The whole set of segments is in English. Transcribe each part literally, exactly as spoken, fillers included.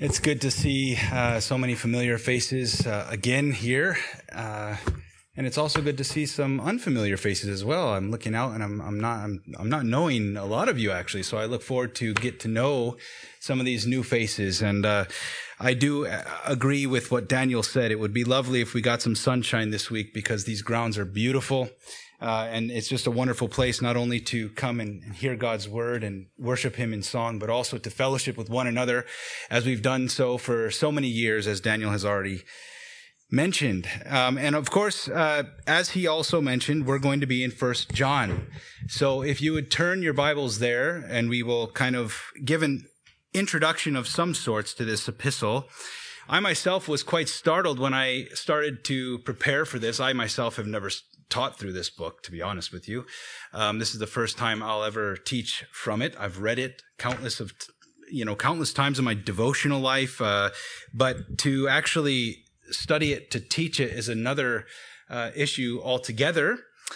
It's good to see uh, so many familiar faces uh, again here, uh, and it's also good to see some unfamiliar faces as well. I'm looking out, and I'm, I'm not I'm, I'm not knowing a lot of you actually, so I look forward to get to know some of these new faces. And uh, I do agree with what Daniel said. It would be lovely if we got some sunshine this week because these grounds are beautiful. Uh, and it's just a wonderful place not only to come and hear God's word and worship him in song, but also to fellowship with one another as we've done so for so many years, as Daniel has already mentioned. Um, and of course, uh, as he also mentioned, we're going to be in First John. So if you would turn your Bibles there, and we will kind of give an introduction of some sorts to this epistle. I myself was quite startled when I started to prepare for this. I myself have never taught through this book, to be honest with you. Um, this is the first time I'll ever teach from it. I've read it countless of, you know, countless times in my devotional life. Uh, but to actually study it, to teach it is another uh, issue altogether.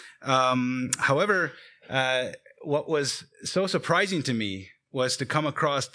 Um, however, uh, what was so surprising to me was to come across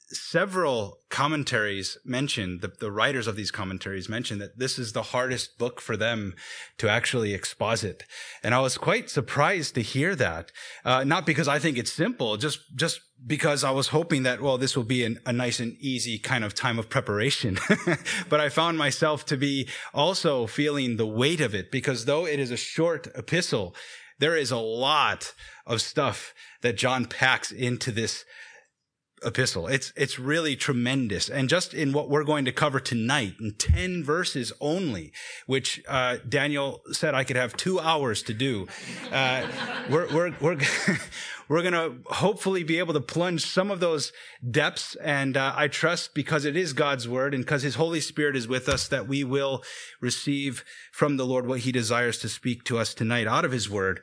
several commentaries mentioned, the, the writers of these commentaries mentioned that this is the hardest book for them to actually exposit. And I was quite surprised to hear that. Uh, not because I think it's simple, just, just because I was hoping that, well, this will be an, a nice and easy kind of time of preparation. But I found myself to be also feeling the weight of it, because though it is a short epistle, there is a lot of stuff that John packs into this epistle. It's it's really tremendous. And just in what we're going to cover tonight, in ten verses only, which uh, Daniel said I could have two hours to do, uh, we're we're we're we're going to hopefully be able to plunge some of those depths. And uh, I trust, because it is God's word and because his Holy Spirit is with us, that we will receive from the Lord what he desires to speak to us tonight out of his word.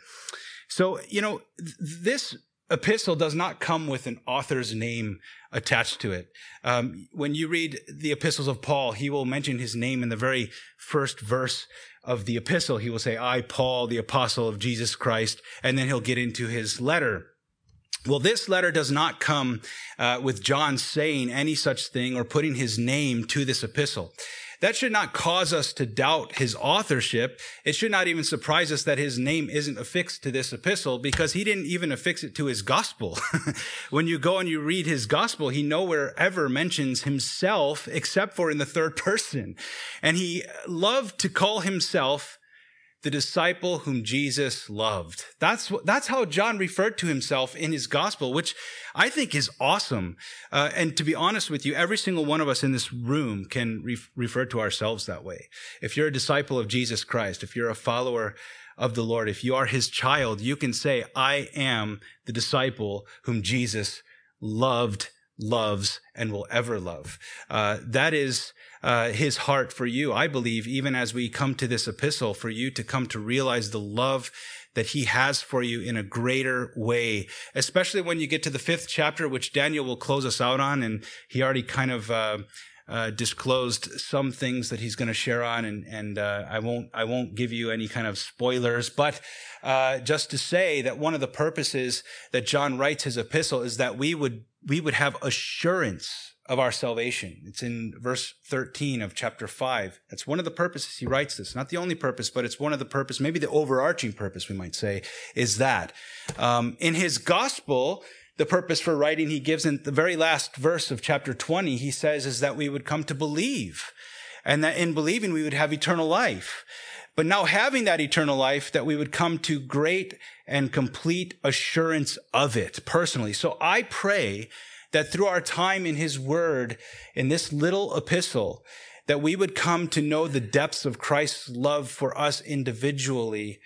So, you know, th- this epistle does not come with an author's name attached to it. Um, when you read the epistles of Paul, he will mention his name in the very first verse of the epistle. He will say, I, Paul, the apostle of Jesus Christ, and then he'll get into his letter. Well, this letter does not come uh, with John saying any such thing or putting his name to this epistle. That should not cause us to doubt his authorship. It should not even surprise us that his name isn't affixed to this epistle, because he didn't even affix it to his gospel. When you go and you read his gospel, he nowhere ever mentions himself except for in the third person. And he loved to call himself the disciple whom Jesus loved. That's what, that's how John referred to himself in his gospel, which I think is awesome. Uh, and to be honest with you, every single one of us in this room can re- refer to ourselves that way. If you're a disciple of Jesus Christ, if you're a follower of the Lord, if you are his child, you can say, I am the disciple whom Jesus loved, loves, and will ever love. Uh, that is Uh, his heart for you, I believe, even as we come to this epistle, for you to come to realize the love that he has for you in a greater way, especially when you get to the fifth chapter, which Daniel will close us out on. And he already kind of uh, uh, disclosed some things that he's going to share on, and, and uh, I won't I won't give you any kind of spoilers, but uh, just to say that one of the purposes that John writes his epistle is that we would we would have assurance of our salvation. It's in verse thirteen of chapter five. That's one of the purposes he writes this. Not the only purpose, but it's one of the purpose, maybe the overarching purpose, we might say, is that. Um, in his gospel, the purpose for writing he gives in the very last verse of chapter twenty, he says, is that we would come to believe, and that in believing we would have eternal life. But now having that eternal life, that we would come to great and complete assurance of it personally. So I pray that through our time in his word, in this little epistle, that we would come to know the depths of Christ's love for us individually.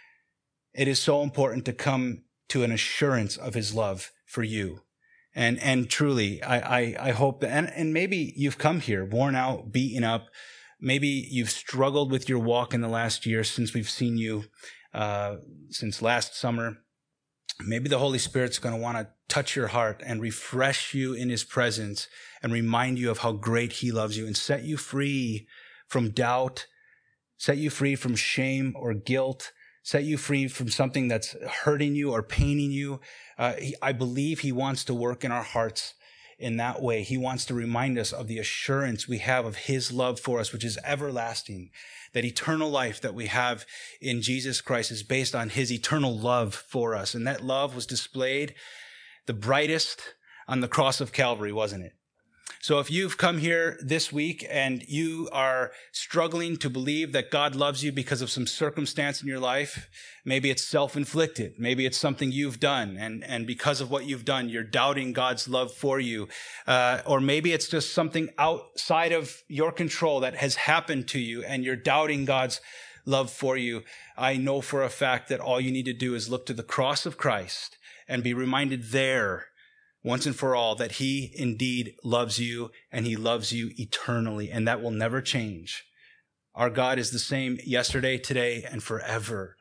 It is so important to come to an assurance of his love for you. And, and truly, I, I, I hope that, and, and maybe you've come here worn out, beaten up. Maybe you've struggled with your walk in the last year since we've seen you, uh, since last summer. Maybe the Holy Spirit's going to want to touch your heart and refresh you in his presence and remind you of how great he loves you and set you free from doubt, set you free from shame or guilt, set you free from something that's hurting you or paining you. Uh, he, I believe he wants to work in our hearts in that way. He wants to remind us of the assurance we have of his love for us, which is everlasting. That eternal life that we have in Jesus Christ is based on his eternal love for us. And that love was displayed the brightest on the cross of Calvary, wasn't it? So if you've come here this week and you are struggling to believe that God loves you because of some circumstance in your life, maybe it's self-inflicted, maybe it's something you've done, and, and because of what you've done, you're doubting God's love for you, uh, or maybe it's just something outside of your control that has happened to you, and you're doubting God's love for you. I know for a fact that all you need to do is look to the cross of Christ and be reminded there once and for all that he indeed loves you, and he loves you eternally, and that will never change. Our God is the same yesterday, today, and forever.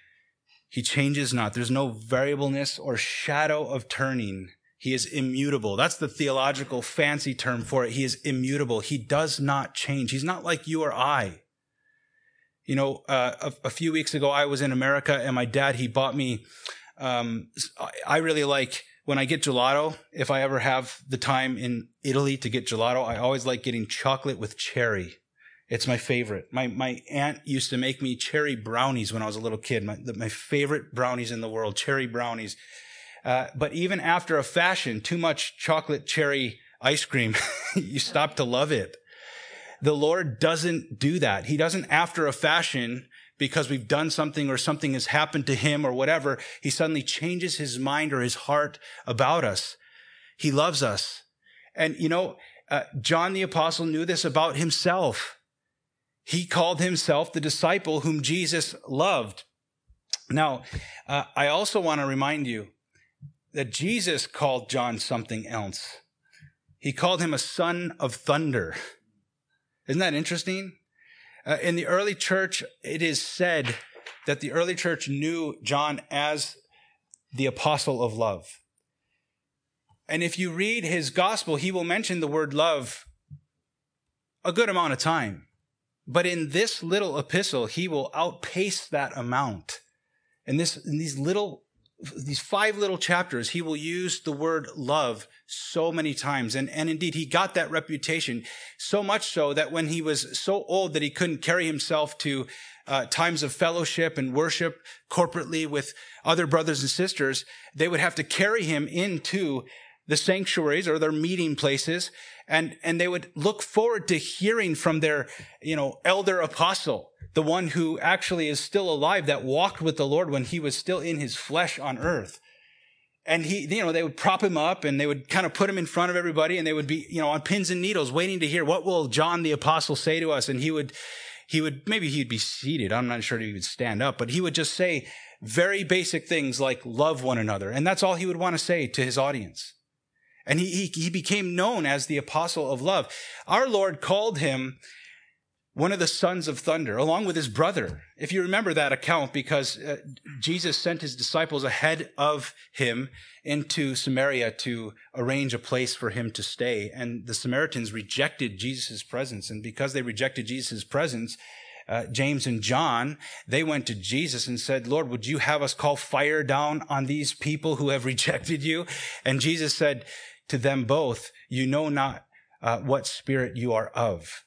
He changes not. There's no variableness or shadow of turning. He is immutable. That's the theological fancy term for it. He is immutable. He does not change. He's not like you or I. You know, uh, a, a few weeks ago, I was in America, and my dad, he bought me, um, I really like, when I get gelato, if I ever have the time in Italy to get gelato, I always like getting chocolate with cherry. It's my favorite. My my aunt used to make me cherry brownies when I was a little kid. My, the, my favorite brownies in the world, cherry brownies. Uh, but even after a fashion, too much chocolate cherry ice cream, you stop to love it. The Lord doesn't do that. He doesn't, after a fashion, because we've done something or something has happened to him or whatever, he suddenly changes his mind or his heart about us. He loves us. And, you know, uh, John the Apostle knew this about himself. He called himself the disciple whom Jesus loved. Now, uh, I also want to remind you that Jesus called John something else. He called him a son of thunder. Isn't that interesting? Uh, in the early church, it is said that the early church knew John as the apostle of love. And if you read his gospel, he will mention the word love a good amount of time. But in this little epistle, he will outpace that amount. In this, in these little, these five little chapters, he will use the word love so many times. And, and indeed, he got that reputation so much so that when he was so old that he couldn't carry himself to uh, times of fellowship and worship corporately with other brothers and sisters, they would have to carry him into the sanctuaries or their meeting places. And, and they would look forward to hearing from their, you know, elder apostle, the one who actually is still alive, that walked with the Lord when he was still in his flesh on earth. And he, you know, they would prop him up and they would kind of put him in front of everybody, and they would be, you know, on pins and needles waiting to hear, what will John the Apostle say to us? And he would, he would, maybe he'd be seated. I'm not sure he would stand up, but he would just say very basic things like love one another. And that's all he would want to say to his audience. And he, he, he became known as the apostle of love. Our Lord called him one of the sons of thunder, along with his brother. If you remember that account, because uh, Jesus sent his disciples ahead of him into Samaria to arrange a place for him to stay. And the Samaritans rejected Jesus' presence. And because they rejected Jesus' presence, uh, James and John, they went to Jesus and said, Lord, would you have us call fire down on these people who have rejected you? And Jesus said to them both, you know not uh, what spirit you are of.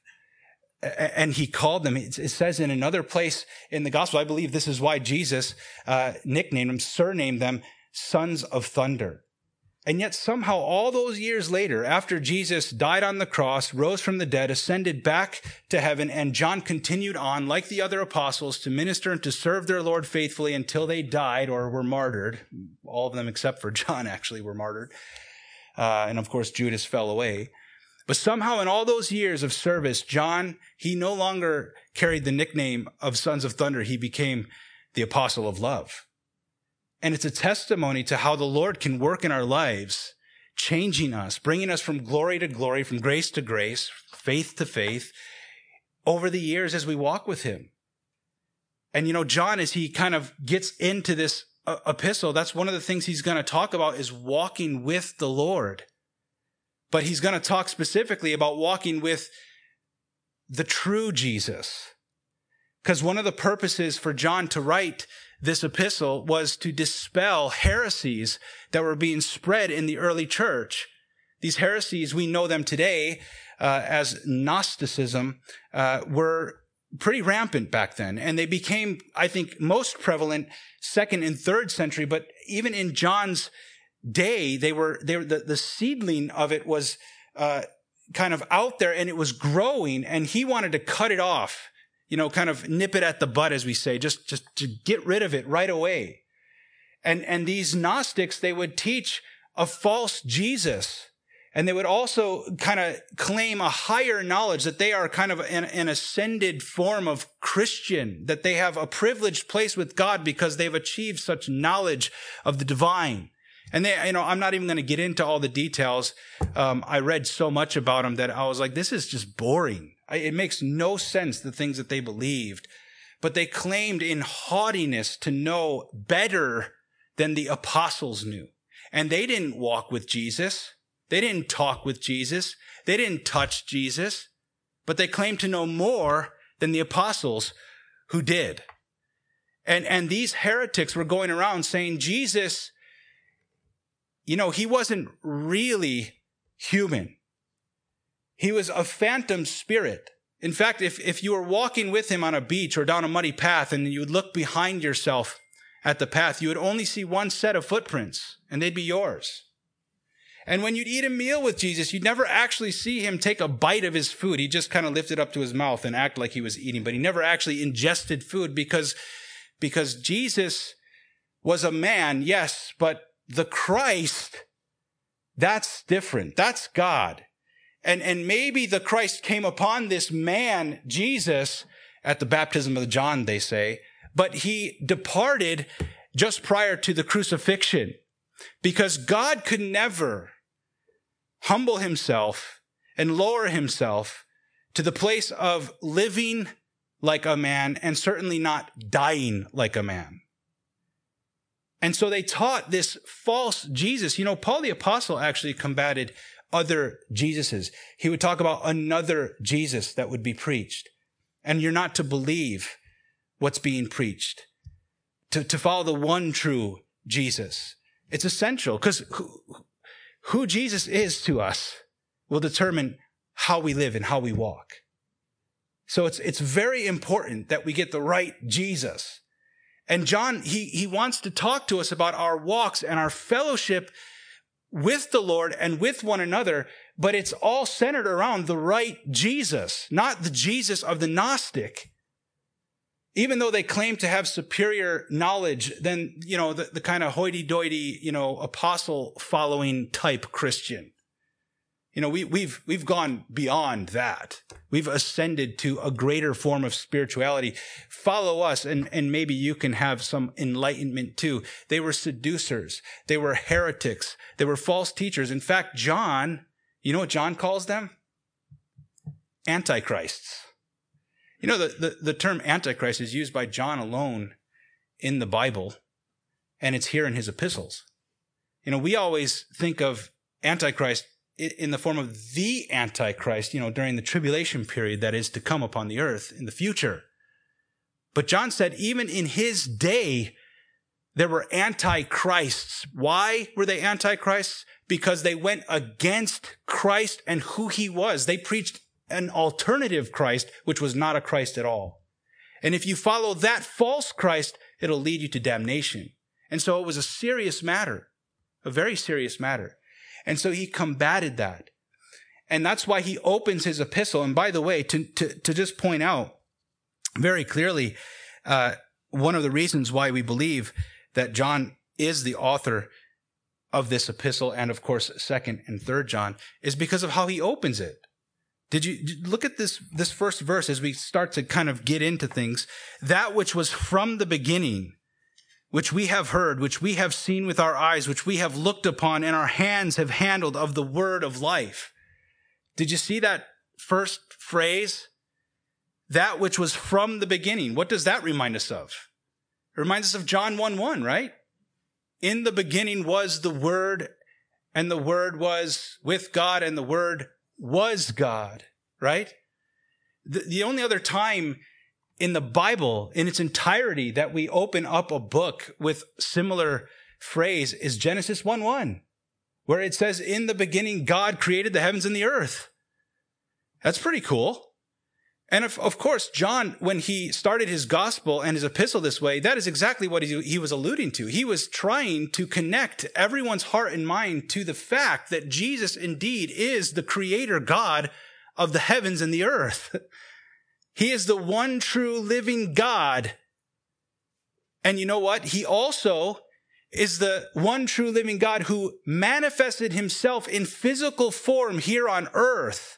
And he called them, it says in another place in the gospel, I believe this is why Jesus uh, nicknamed them, surnamed them sons of thunder. And yet somehow all those years later, after Jesus died on the cross, rose from the dead, ascended back to heaven, and John continued on, like the other apostles, to minister and to serve their Lord faithfully until they died or were martyred. All of them except for John actually were martyred. Uh, and of course, Judas fell away. But somehow in all those years of service, John, he no longer carried the nickname of Sons of Thunder. He became the apostle of love. And it's a testimony to how the Lord can work in our lives, changing us, bringing us from glory to glory, from grace to grace, faith to faith, over the years as we walk with him. And, you know, John, as he kind of gets into this uh, epistle, that's one of the things he's going to talk about is walking with the Lord. But he's going to talk specifically about walking with the true Jesus. Because one of the purposes for John to write this epistle was to dispel heresies that were being spread in the early church. these heresies, we know them today uh, as Gnosticism, uh, were pretty rampant back then. And they became, I think, most prevalent second and third century. But even in John's day, they were, they were the, the seedling of it was uh, kind of out there, and it was growing, and he wanted to cut it off, you know, kind of nip it at the bud, as we say, just, just to get rid of it right away. And, and these Gnostics, they would teach a false Jesus. And they would also kind of claim a higher knowledge, that they are kind of an, an ascended form of Christian, that they have a privileged place with God because they've achieved such knowledge of the divine. And they, you know, I'm not even going to get into all the details. Um, I read so much about them that I was like, this is just boring. I, it makes no sense, the things that they believed. But they claimed in haughtiness to know better than the apostles knew. And they didn't walk with Jesus. They didn't talk with Jesus. They didn't touch Jesus. But they claimed to know more than the apostles who did. And, and these heretics were going around saying Jesus, you know, he wasn't really human. He was a phantom spirit. In fact, if, if you were walking with him on a beach or down a muddy path and you would look behind yourself at the path, you would only see one set of footprints, and they'd be yours. And when you'd eat a meal with Jesus, you'd never actually see him take a bite of his food. He just kind of lifted up to his mouth and act like he was eating, but he never actually ingested food because, because Jesus was a man, yes, but the Christ, that's different. That's God. And, and maybe the Christ came upon this man, Jesus, at the baptism of John, they say, but he departed just prior to the crucifixion. Because God could never humble himself and lower himself to the place of living like a man and certainly not dying like a man. And so they taught this false Jesus. You know, Paul the Apostle actually combated other Jesuses. He would talk about another Jesus that would be preached. And you're not to believe what's being preached, to, to follow the one true Jesus. It's essential because who, who Jesus is to us will determine how we live and how we walk. So it's, it's very important that we get the right Jesus. And John, he, he wants to talk to us about our walks and our fellowship with the Lord and with one another, but it's all centered around the right Jesus, not the Jesus of the Gnostic. Even though they claim to have superior knowledge than, you know, the, the kind of hoity-toity, you know, apostle following type Christian. You know, we, we've, we've gone beyond that. We've ascended to a greater form of spirituality. Follow us and, and maybe you can have some enlightenment too. They were seducers. They were heretics. They were false teachers. In fact, John, you know what John calls them? Antichrists. You know, the, the, the term Antichrist is used by John alone in the Bible, and it's here in his epistles. You know, we always think of Antichrist in the form of the Antichrist, you know, during the tribulation period that is to come upon the earth in the future. But John said even in his day, there were antichrists. Why were they antichrists? Because they went against Christ and who he was. They preached an alternative Christ, which was not a Christ at all. And if you follow that false Christ, it'll lead you to damnation. And so it was a serious matter, a very serious matter. And so he combated that. And that's why he opens his epistle. And by the way, to, to, to just point out very clearly, uh, one of the reasons why we believe that John is the author of this epistle, and of course, second and third John, is because of how he opens it. Did you look at this, this first verse as we start to kind of get into things? That which was from the beginning, which we have heard, which we have seen with our eyes, which we have looked upon and our hands have handled of the word of life. Did you see that first phrase? That which was from the beginning. What does that remind us of? It reminds us of John one one, right? In the beginning was the Word, and the Word was with God, and the Word was God, right? The, the only other time in the Bible, in its entirety, that we open up a book with similar phrase is Genesis one one. where it says, in the beginning, God created the heavens and the earth. That's pretty cool. And of, of course, John, when he started his gospel and his epistle this way, that is exactly what he, he was alluding to. He was trying to connect everyone's heart and mind to the fact that Jesus indeed is the creator God of the heavens and the earth. He is the one true living God. And you know what? He also is the one true living God who manifested himself in physical form here on earth.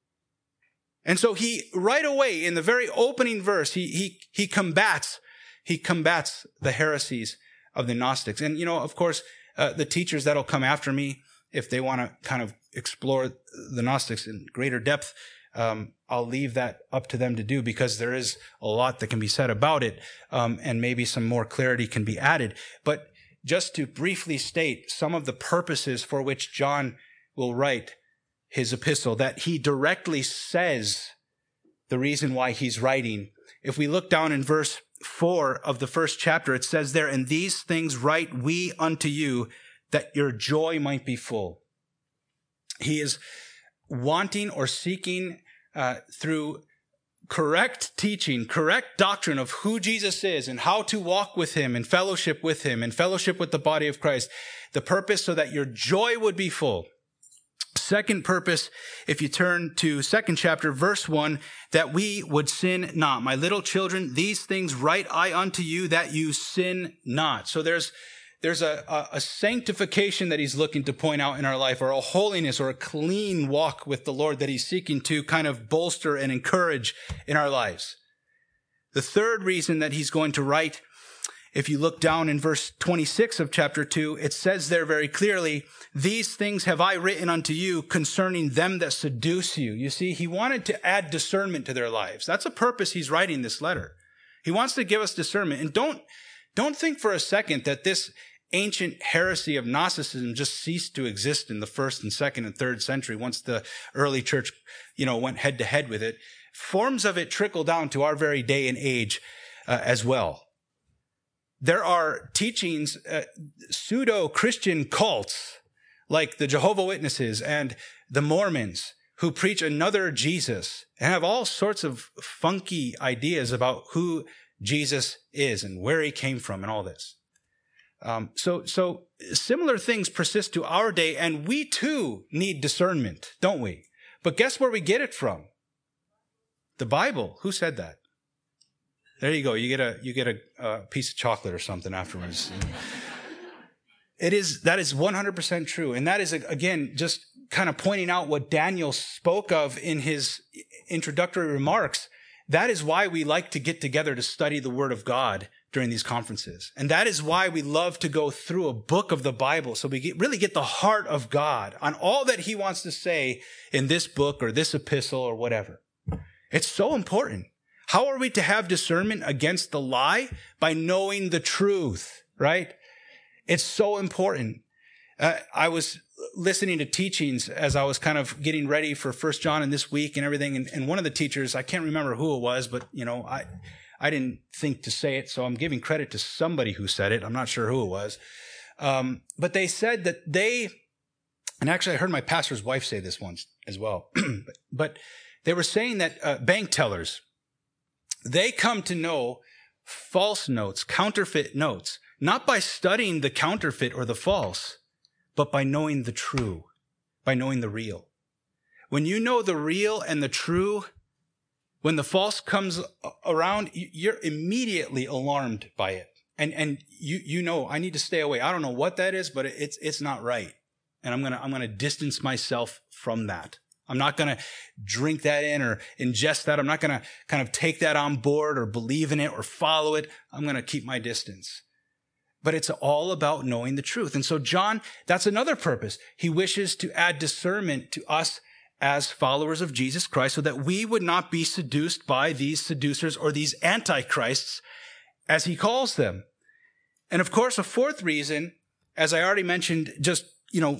And so he, right away, in the very opening verse, he, he, he combats, he combats the heresies of the Gnostics. And, you know, of course, uh, the teachers that'll come after me, if they want to kind of explore the Gnostics in greater depth, um, I'll leave that up to them to do, because there is a lot that can be said about it, um, and maybe some more clarity can be added. But just to briefly state some of the purposes for which John will write his epistle, that he directly says the reason why he's writing. If we look down in verse four of the first chapter, it says there, "And these things write we unto you, that your joy might be full." He is wanting or seeking uh, through correct teaching, correct doctrine of who Jesus is and how to walk with him and fellowship with him and fellowship with the body of Christ, the purpose so that your joy would be full. Second purpose, if you turn to second chapter, verse one, that we would sin not. My little children, these things write I unto you, that you sin not. So there's there's a, a, a sanctification that he's looking to point out in our life, or a holiness or a clean walk with the Lord that he's seeking to kind of bolster and encourage in our lives. The third reason that he's going to write, if you look down in verse twenty-six of chapter two, it says there very clearly, "These things have I written unto you concerning them that seduce you." You see, he wanted to add discernment to their lives. That's a purpose he's writing this letter. He wants to give us discernment. And don't, don't think for a second that this ancient heresy of Gnosticism just ceased to exist in the first and second and third century once the early church, you know, went head to head with it. Forms of it trickle down to our very day and age uh, as well. There are teachings, uh, pseudo-Christian cults like the Jehovah's Witnesses and the Mormons who preach another Jesus and have all sorts of funky ideas about who Jesus is and where he came from and all this. Um, so, so similar things persist to our day, and we too need discernment, don't we? But guess where we get it from? The Bible. Who said that? There you go. You get a you get a, a piece of chocolate or something afterwards. It is that is one hundred percent true, and that is again just kind of pointing out what Daniel spoke of in his introductory remarks. That is why we like to get together to study the Word of God during these conferences, and that is why we love to go through a book of the Bible, so we get, really get the heart of God on all that He wants to say in this book or this epistle or whatever. It's so important. How are we to have discernment against the lie? By knowing the truth, right? It's so important. Uh, I was listening to teachings as I was kind of getting ready for First John in this week and everything. And, and one of the teachers, I can't remember who it was, but you know, I, I didn't think to say it. So I'm giving credit to somebody who said it. I'm not sure who it was. Um, but they said that they, and actually I heard my pastor's wife say this once as well, but, but they were saying that uh, bank tellers, they come to know false notes, counterfeit notes, not by studying the counterfeit or the false, but by knowing the true, by knowing the real. When you know the real and the true, when the false comes around, you're immediately alarmed by it. And and you you know, I need to stay away. I don't know what that is, but it's it's not right. And I'm gonna I'm gonna distance myself from that. I'm not going to drink that in or ingest that. I'm not going to kind of take that on board or believe in it or follow it. I'm going to keep my distance. But it's all about knowing the truth. And so John, that's another purpose. He wishes to add discernment to us as followers of Jesus Christ so that we would not be seduced by these seducers or these antichrists, as he calls them. And of course, a fourth reason, as I already mentioned just, you know,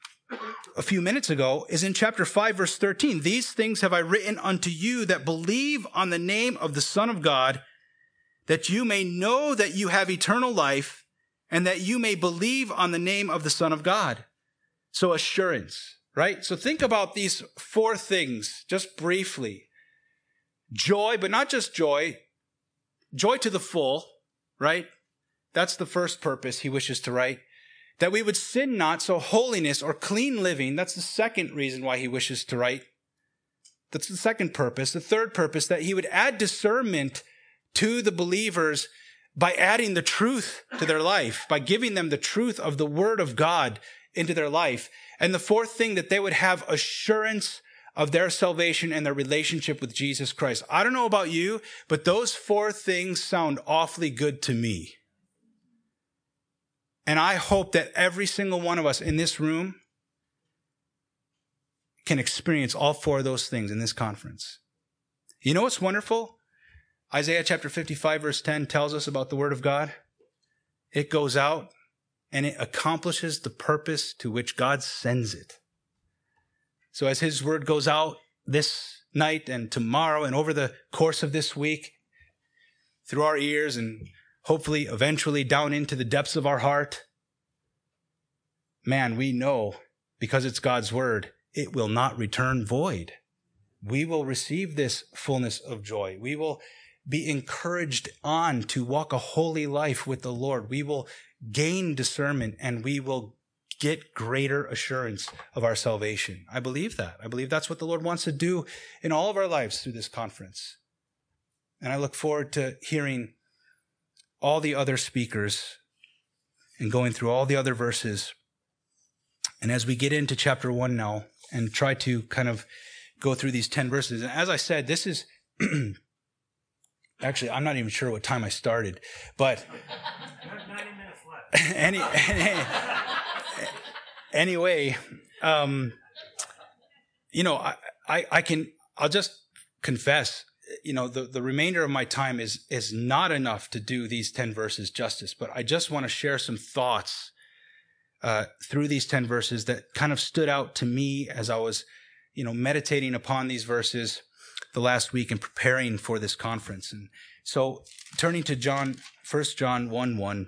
a few minutes ago, is in chapter five, verse thirteen. "These things have I written unto you that believe on the name of the Son of God, that you may know that you have eternal life, and that you may believe on the name of the Son of God." So assurance, right? So think about these four things just briefly. Joy, but not just joy. Joy to the full, right? That's the first purpose he wishes to write. That we would sin not, so holiness or clean living, that's the second reason why he wishes to write. That's the second purpose. The third purpose, that he would add discernment to the believers by adding the truth to their life, by giving them the truth of the word of God into their life. And the fourth thing, that they would have assurance of their salvation and their relationship with Jesus Christ. I don't know about you, but those four things sound awfully good to me. And I hope that every single one of us in this room can experience all four of those things in this conference. You know what's wonderful? Isaiah chapter fifty-five verse ten tells us about the word of God. It goes out and it accomplishes the purpose to which God sends it. So as his word goes out this night and tomorrow and over the course of this week, through our ears and hopefully eventually down into the depths of our heart, man, we know, because it's God's word, it will not return void. We will receive this fullness of joy. We will be encouraged on to walk a holy life with the Lord. We will gain discernment and we will get greater assurance of our salvation. I believe that. I believe that's what the Lord wants to do in all of our lives through this conference. And I look forward to hearing all the other speakers and going through all the other verses. And as we get into chapter one now and try to kind of go through these ten verses. And as I said, this is actually, I'm not even sure what time I started, but ninety minutes left. any, any, anyway, um, you know, I, I, I can, I'll just confess, you know, the, the remainder of my time is, is not enough to do these ten verses justice, but I just want to share some thoughts uh, through these ten verses that kind of stood out to me as I was, you know, meditating upon these verses the last week and preparing for this conference. And so turning to John, First John one one,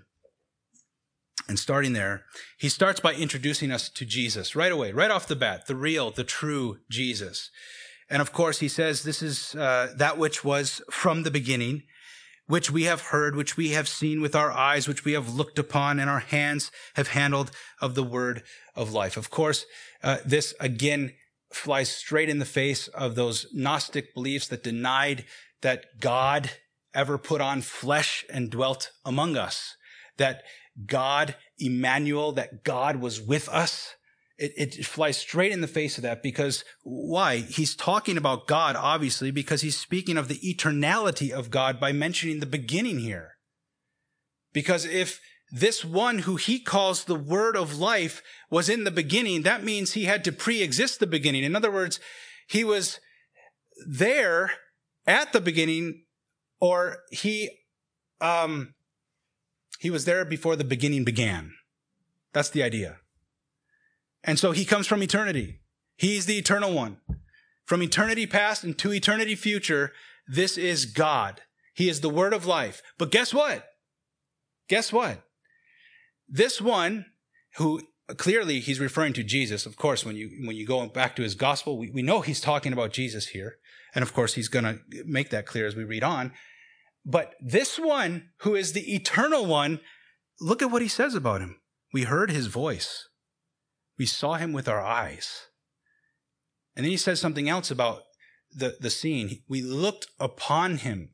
and starting there, he starts by introducing us to Jesus right away, right off the bat, the real, the true Jesus. And of course, he says, this is uh, that which was from the beginning, which we have heard, which we have seen with our eyes, which we have looked upon, and our hands have handled of the word of life. Of course, uh, this again flies straight in the face of those Gnostic beliefs that denied that God ever put on flesh and dwelt among us, that God, Emmanuel, that God was with us. It, it flies straight in the face of that because why? He's talking about God, obviously, because he's speaking of the eternality of God by mentioning the beginning here. Because if this one who he calls the word of life was in the beginning, that means he had to pre-exist the beginning. In other words, he was there at the beginning, or he, um, he was there before the beginning began. That's the idea. And so he comes from eternity. He's the eternal one. From eternity past and to eternity future, this is God. He is the word of life. But guess what? Guess what? This one, who clearly he's referring to Jesus. Of course, when you when you go back to his gospel, we, we know he's talking about Jesus here. And of course, he's going to make that clear as we read on. But this one, who is the eternal one, look at what he says about him. We heard his voice. We saw him with our eyes. And then he says something else about the, the scene. We looked upon him.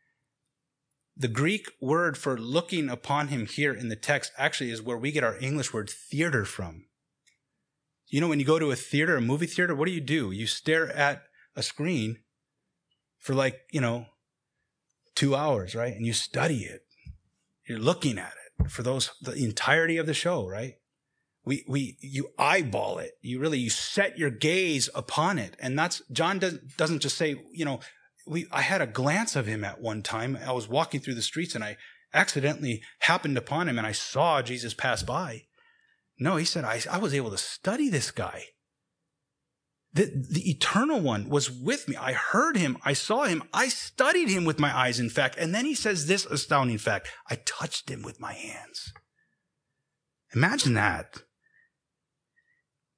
The Greek word for looking upon him here in the text actually is where we get our English word theater from. You know, when you go to a theater, a movie theater, what do you do? You stare at a screen for like, you know, two hours, right? And you study it. You're looking at it for those, the entirety of the show, right? We, we, you eyeball it. You really, you set your gaze upon it. And that's, John does, doesn't just say, you know, we, I had a glance of him at one time. I was walking through the streets and I accidentally happened upon him and I saw Jesus pass by. No, he said, I, I was able to study this guy. The, the eternal one was with me. I heard him. I saw him. I studied him with my eyes, in fact. And then he says this astounding fact. I touched him with my hands. Imagine that.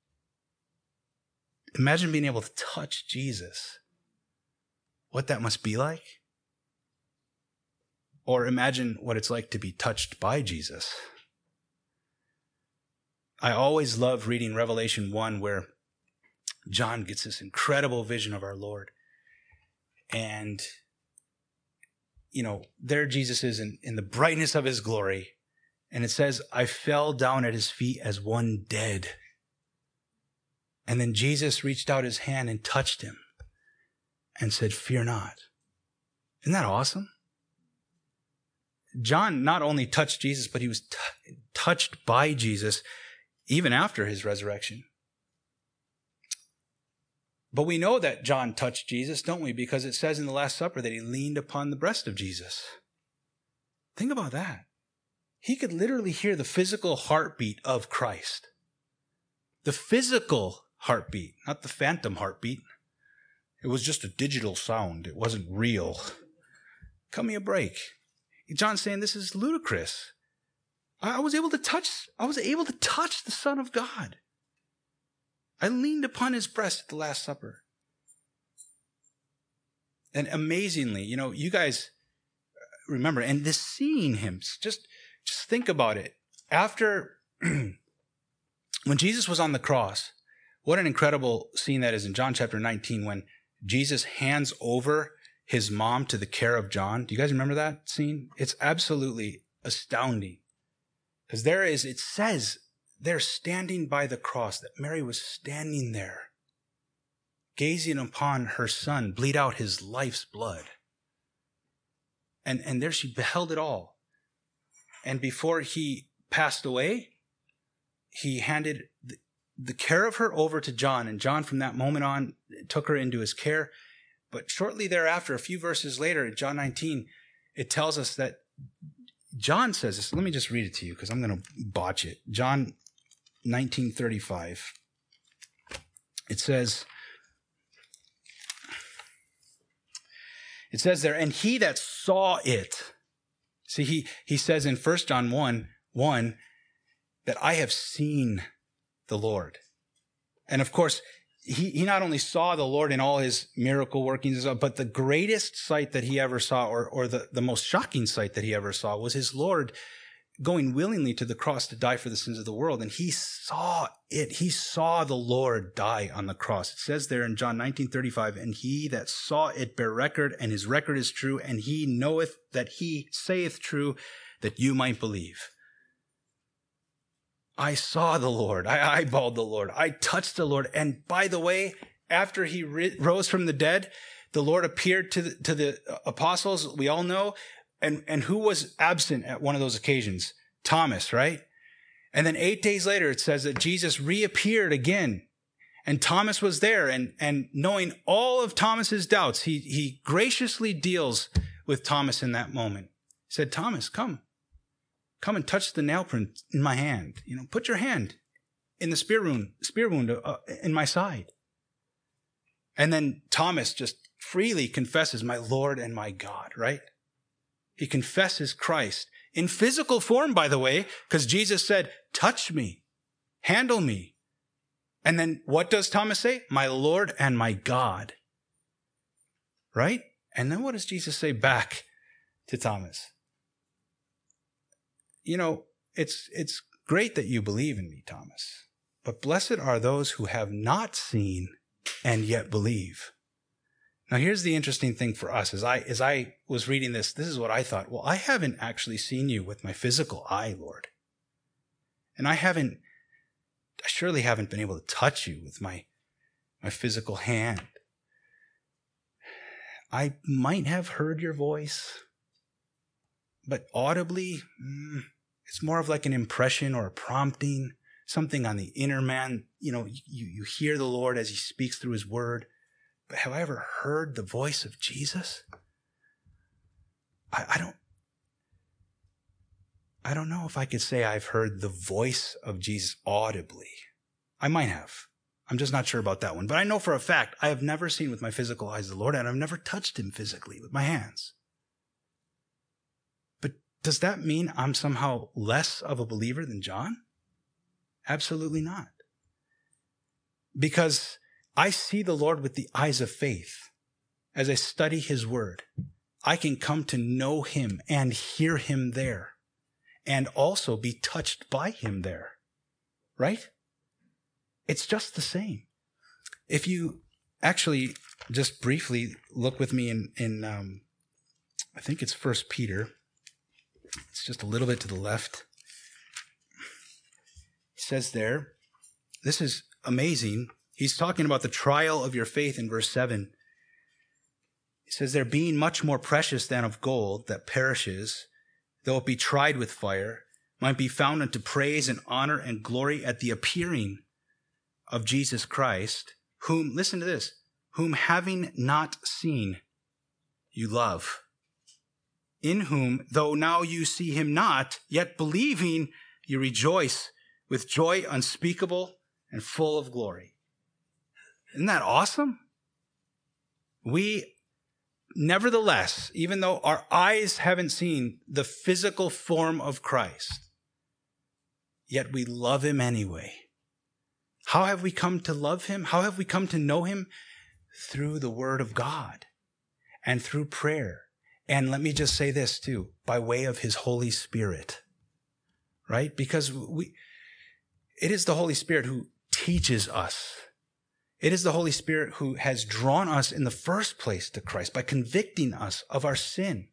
imagine being able to touch Jesus. What that must be like. Or imagine what it's like to be touched by Jesus. I always love reading Revelation one, where John gets this incredible vision of our Lord. And, you know, there Jesus is in, in the brightness of his glory. And it says, I fell down at his feet as one dead. And then Jesus reached out his hand and touched him and said, fear not. Isn't that awesome? John not only touched Jesus, but he was t- touched by Jesus even after his resurrection. But we know that John touched Jesus, don't we? Because it says in the Last Supper that he leaned upon the breast of Jesus. Think about that. He could literally hear the physical heartbeat of Christ. The physical heartbeat, not the phantom heartbeat. It was just a digital sound. It wasn't real. Cut me a break. John's saying this is ludicrous. I was able to touch, I was able to touch the Son of God. I leaned upon his breast at the Last Supper. And amazingly, you know, you guys remember, and this seeing him, just, just think about it. After, when Jesus was on the cross, what an incredible scene that is in John chapter nineteen, when Jesus hands over his mom to the care of John. Do you guys remember that scene? It's absolutely astounding. Because there is, it says, they're standing by the cross, that Mary was standing there, gazing upon her son bleed out his life's blood. And, and there she beheld it all. And before he passed away, he handed the, the care of her over to John. And John, from that moment on, took her into his care. But shortly thereafter, a few verses later, in John nineteen, it tells us that John says this. Let me just read it to you because I'm going to botch it. John nineteen thirty-five. It says, it says there, and he that saw it. See, he, he says in First John one, one, that I have seen the Lord. And of course, He, he not only saw the Lord in all his miracle workings, but the greatest sight that he ever saw, or, or the, the most shocking sight that he ever saw, was his Lord going willingly to the cross to die for the sins of the world. And he saw it. He saw the Lord die on the cross. It says there in John nineteen thirty-five, and he that saw it bear record, and his record is true, and he knoweth that he saith true, that you might believe. I saw the Lord. I eyeballed the Lord. I touched the Lord. And by the way, after he ri- rose from the dead, the Lord appeared to the, to the apostles, we all know. And, and who was absent at one of those occasions? Thomas, right? And then eight days later, it says that Jesus reappeared again. And Thomas was there. And, and knowing all of Thomas's doubts, he, he graciously deals with Thomas in that moment. He said, Thomas, come. Come and touch the nail print in my hand. You know, put your hand in the spear wound, spear wound uh, in my side. And then Thomas just freely confesses, my Lord and my God, right? He confesses Christ in physical form, by the way, because Jesus said, touch me, handle me. And then what does Thomas say? My Lord and my God, right? And then what does Jesus say back to Thomas? You know, it's it's great that you believe in me, Thomas, but blessed are those who have not seen and yet believe. Now, here's the interesting thing for us. As I as I was reading this, this is what I thought. Well, I haven't actually seen you with my physical eye, Lord. And I haven't, I surely haven't been able to touch you with my, my physical hand. I might have heard your voice, but audibly, mm, it's more of like an impression or a prompting, something on the inner man. You know, you, you hear the Lord as he speaks through his word. But have I ever heard the voice of Jesus? I, I don't, I don't know if I could say I've heard the voice of Jesus audibly. I might have. I'm just not sure about that one. But I know for a fact I have never seen with my physical eyes the Lord, and I've never touched him physically with my hands. Does that mean I'm somehow less of a believer than John? Absolutely not. Because I see the Lord with the eyes of faith. As I study his word, I can come to know him and hear him there and also be touched by him there, right? It's just the same. If you actually just briefly look with me in, in um, I think it's First Peter. It's just a little bit to the left. He says there, this is amazing. He's talking about the trial of your faith in verse seven. He says, there being much more precious than of gold that perishes, though it be tried with fire, might be found unto praise and honor and glory at the appearing of Jesus Christ, whom, listen to this, whom having not seen, you love. In whom, though now you see him not, yet believing, you rejoice with joy unspeakable and full of glory. Isn't that awesome? We, nevertheless, even though our eyes haven't seen the physical form of Christ, yet we love him anyway. How have we come to love him? How have we come to know him? Through the word of God and through prayer. And let me just say this too, by way of his Holy Spirit, right? Because we, it is the Holy Spirit who teaches us. It is the Holy Spirit who has drawn us in the first place to Christ by convicting us of our sin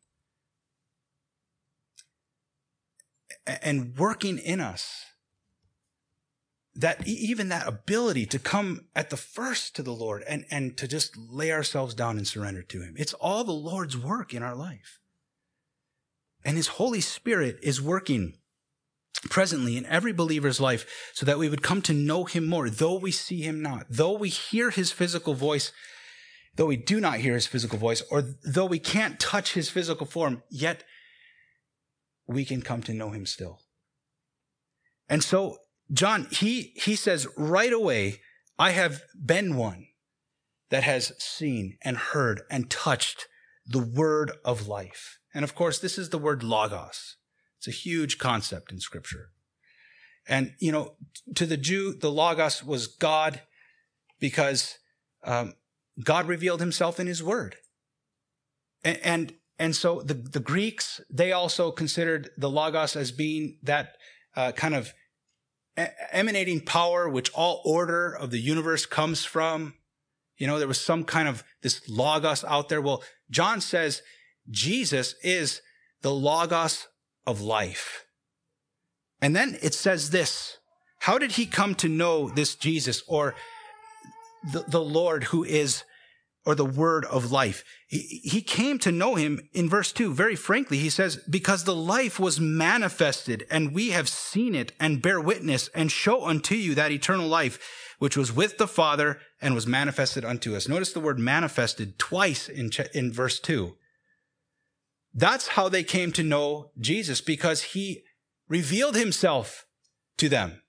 and working in us that even that ability to come at the first to the Lord and, and to just lay ourselves down and surrender to him. It's all the Lord's work in our life. And his Holy Spirit is working presently in every believer's life so that we would come to know him more, though we see him not, though we hear his physical voice, though we do not hear his physical voice, or though we can't touch his physical form, yet we can come to know him still. And so John, he, he says right away, I have been one that has seen and heard and touched the word of life. And of course, this is the word logos. It's a huge concept in Scripture. And, you know, to the Jew, the logos was God because um, God revealed himself in his word. And, and, and so the, the Greeks, they also considered the logos as being that uh, kind of emanating power, which all order of the universe comes from. You know, there was some kind of this logos out there. Well, John says Jesus is the logos of life. And then it says this, how did he come to know this Jesus or the, the Lord who is, or the word of life? He, he came to know him in verse two. Very frankly, he says, because the life was manifested and we have seen it and bear witness and show unto you that eternal life, which was with the Father and was manifested unto us. Notice the word manifested twice in, in verse two. That's how they came to know Jesus, because he revealed himself to them.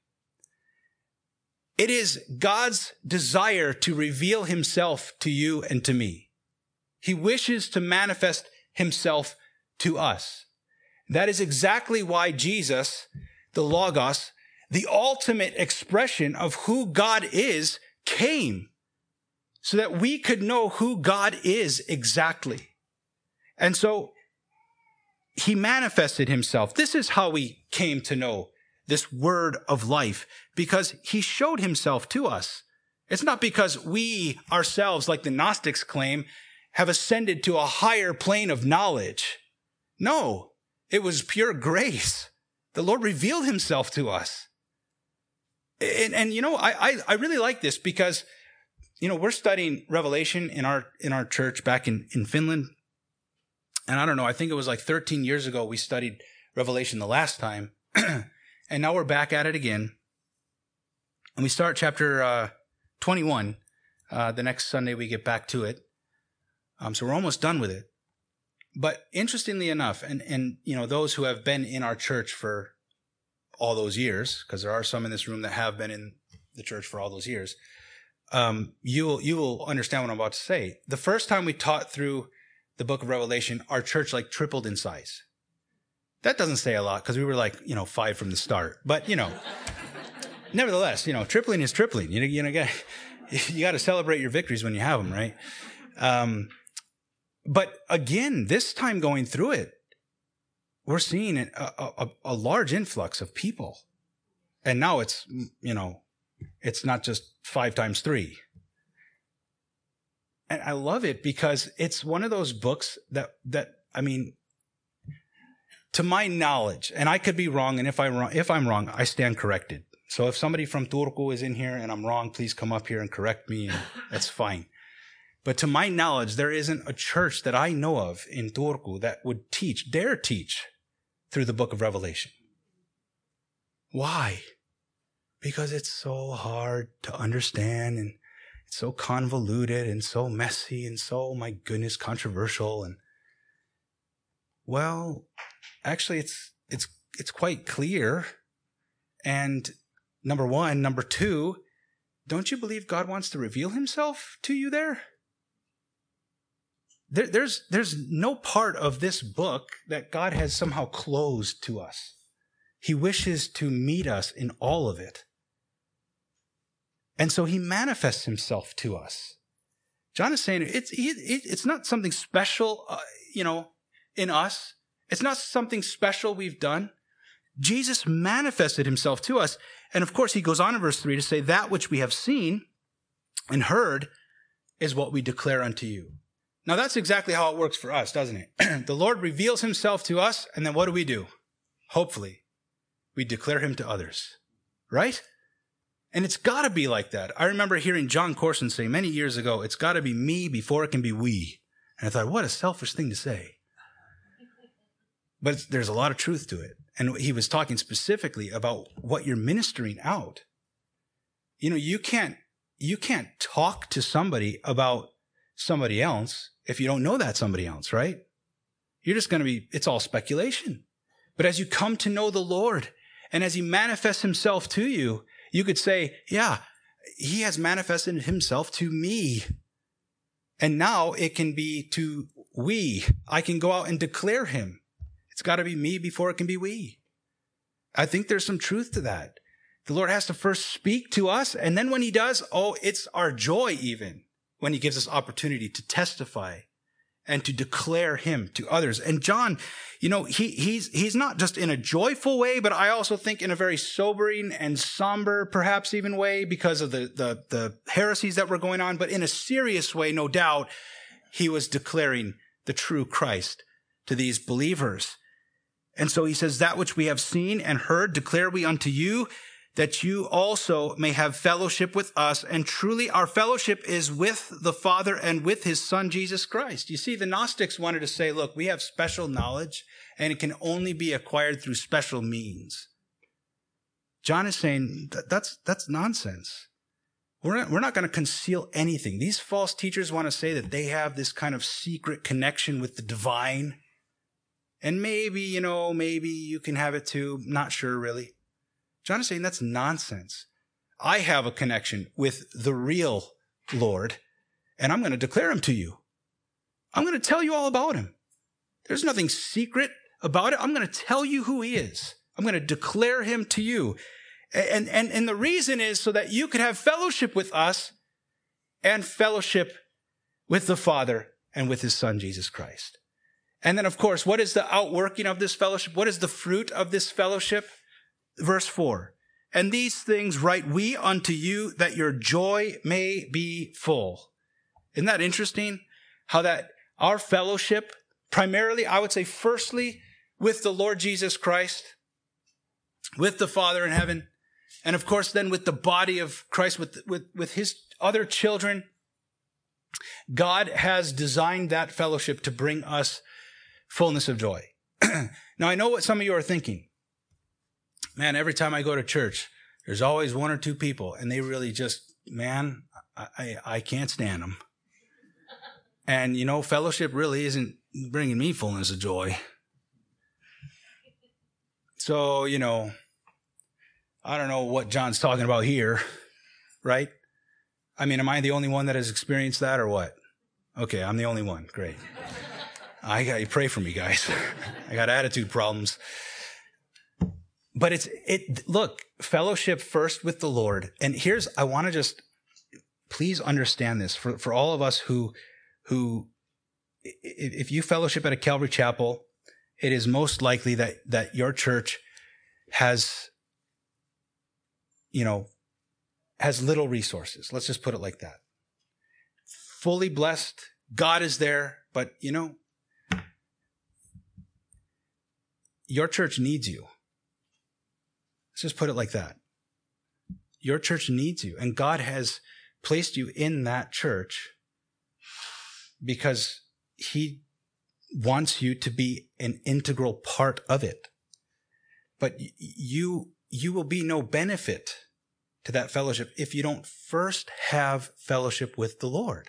It is God's desire to reveal himself to you and to me. He wishes to manifest himself to us. That is exactly why Jesus, the Logos, the ultimate expression of who God is, came, so that we could know who God is exactly. And so he manifested himself. This is how we came to know this word of life, because he showed himself to us. It's not because we ourselves, like the Gnostics claim, have ascended to a higher plane of knowledge. No, it was pure grace. The Lord revealed himself to us. And, and you know, I, I, I really like this because, you know, we're studying Revelation in our, in our church back in, in Finland. And I don't know, I think it was like thirteen years ago we studied Revelation the last time. And now we're back at it again. And we start chapter uh, twenty-one. Uh, the next Sunday we get back to it. Um, so we're almost done with it. But interestingly enough, and, and you know, those who have been in our church for all those years, because there are some in this room that have been in the church for all those years, um, you will, you will understand what I'm about to say. The first time we taught through the book of Revelation, our church like tripled in size. That doesn't say a lot because we were like, you know, five from the start. But, you know, nevertheless, you know, tripling is tripling. You know, you know, You got to celebrate your victories when you have them, right? Um, but again, this time going through it, we're seeing a, a, a large influx of people. And now it's, you know, it's not just five times three. And I love it because it's one of those books that, that, I mean, to my knowledge, and I could be wrong, and if I'm wrong, if I'm wrong, I stand corrected. So if somebody from Turku is in here and I'm wrong, please come up here and correct me, and that's fine. But to my knowledge, there isn't a church that I know of in Turku that would teach, dare teach, through the book of Revelation. Why? Because it's so hard to understand, and it's so convoluted and so messy and so, my goodness, controversial. And well, actually, it's it's it's quite clear. And number one, number two, don't you believe God wants to reveal himself to you there? There, there's, there's no part of this book that God has somehow closed to us. He wishes to meet us in all of it. And so he manifests himself to us. John is saying it's, it, it's not something special, uh, you know, in us. It's not something special we've done. Jesus manifested himself to us. And of course, he goes on in verse three to say, that which we have seen and heard is what we declare unto you. Now, that's exactly how it works for us, doesn't it? The Lord reveals himself to us, and then what do we do? Hopefully, we declare him to others, right? And it's got to be like that. I remember hearing John Corson say many years ago, it's got to be me before it can be we. And I thought, what a selfish thing to say. But there's a lot of truth to it. And he was talking specifically about what you're ministering out. You know, you can't, you can't talk to somebody about somebody else if you don't know that somebody else, right? You're just going to be, it's all speculation. But as you come to know the Lord and as he manifests himself to you, you could say, yeah, he has manifested himself to me. And now it can be to we. I can go out and declare him. It's got to be me before it can be we. I think there's some truth to that. The Lord has to first speak to us. And then when he does, oh, it's our joy even when he gives us opportunity to testify and to declare him to others. And John, you know, he, he's, he's not just in a joyful way, but I also think in a very sobering and somber, perhaps even way, because of the, the, the heresies that were going on. But in a serious way, no doubt, he was declaring the true Christ to these believers. And so he says, that which we have seen and heard, declare we unto you, that you also may have fellowship with us. And truly our fellowship is with the Father and with his Son, Jesus Christ. You see, the Gnostics wanted to say, look, we have special knowledge and it can only be acquired through special means. John is saying that that's, that's nonsense. We're not, we're not going to conceal anything. These false teachers want to say that they have this kind of secret connection with the divine. And maybe, you know, maybe you can have it too. Not sure, really. John is saying that's nonsense. I have a connection with the real Lord, and I'm going to declare him to you. I'm going to tell you all about him. There's nothing secret about it. I'm going to tell you who he is. I'm going to declare him to you. And, and, and the reason is so that you could have fellowship with us and fellowship with the Father and with his Son, Jesus Christ. And then, of course, what is the outworking of this fellowship? What is the fruit of this fellowship? Verse four, and these things write we unto you that your joy may be full. Isn't that interesting? How that our fellowship, primarily, I would say firstly, with the Lord Jesus Christ, with the Father in heaven, and of course then with the body of Christ, with, with, with his other children, God has designed that fellowship to bring us fullness of joy. Now, I know what some of you are thinking. Man, every time I go to church, there's always one or two people, and they really just, man, I, I, I can't stand them. And, you know, fellowship really isn't bringing me fullness of joy. So, you know, I don't know what John's talking about here, right? I mean, am I the only one that has experienced that or what? Okay, I'm the only one. Great. I got you pray for me, guys. I got attitude problems. But it's, it, look, fellowship first with the Lord. And here's, I want to just please understand this for, for all of us who, who, if you fellowship at a Calvary Chapel, it is most likely that, that your church has, you know, has little resources. Let's just put it like that. Fully blessed. God is there, but you know, your church needs you. Let's just put it like that. Your church needs you, and God has placed you in that church because he wants you to be an integral part of it. But you, you will be no benefit to that fellowship if you don't first have fellowship with the Lord.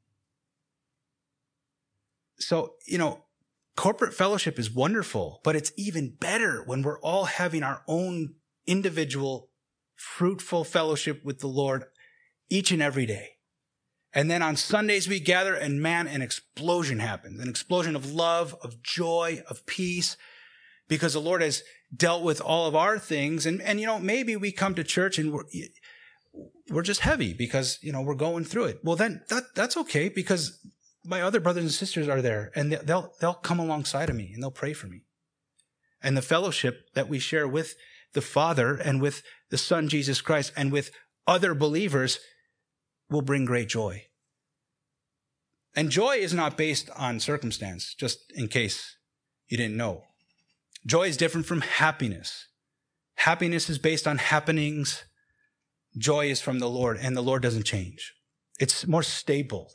So, you know, corporate fellowship is wonderful, but it's even better when we're all having our own individual, fruitful fellowship with the Lord each and every day. And then on Sundays we gather, and man, an explosion happens, an explosion of love, of joy, of peace, because the Lord has dealt with all of our things. And, and, you know, maybe we come to church and we're, we're just heavy because, you know, we're going through it. Well, then that, that's okay, because my other brothers and sisters are there, and they'll, they'll come alongside of me and they'll pray for me. And the fellowship that we share with the Father and with the Son, Jesus Christ, and with other believers will bring great joy. And joy is not based on circumstance, just in case you didn't know. Joy is different from happiness. Happiness is based on happenings. Joy is from the Lord, and the Lord doesn't change. It's more stable.